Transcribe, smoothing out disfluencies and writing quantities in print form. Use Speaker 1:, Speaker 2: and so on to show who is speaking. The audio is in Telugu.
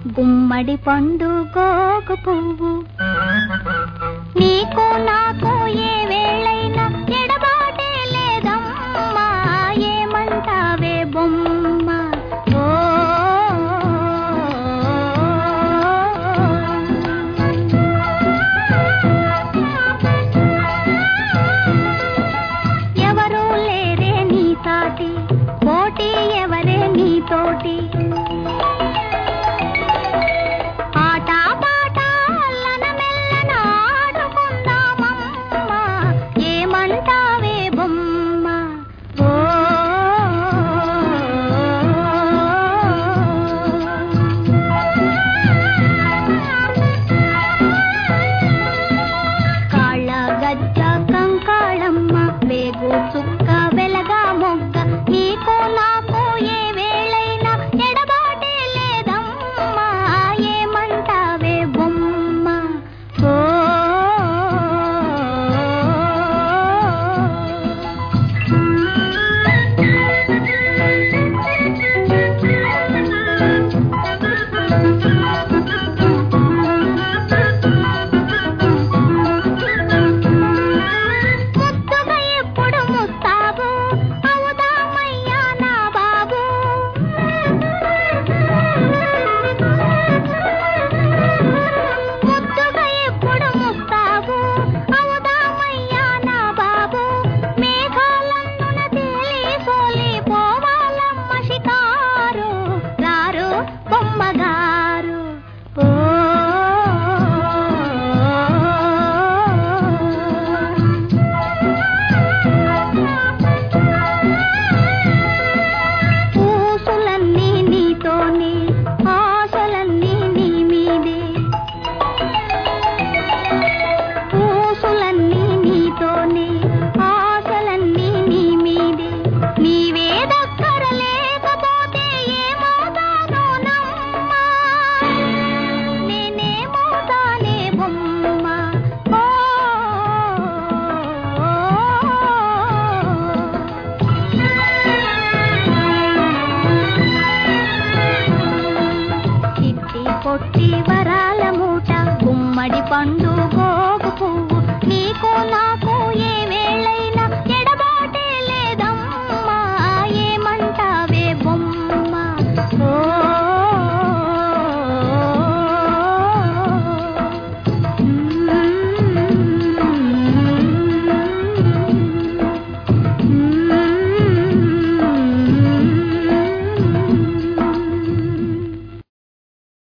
Speaker 1: గుమ్మడి పండు గోగు పువ్వు నీకు నాకు ఏ వేళైనా ఎడబాటే లేదమ్మా ఏమంటావే బొమ్మ ఓ ఎవరు లేరే నీ తాటి పోటీ ఎవరే నీతోటి చుక్క వెలగా మొగ్గ నీకు నాకు ఏ వేళైనా ఎడబాటే లేదమ్మా ఏమంటావే బొమ్మ ఓ పొట్టి వరాల మూట గుమ్మడి పండు గోగు పువ్వు నీకు నాకు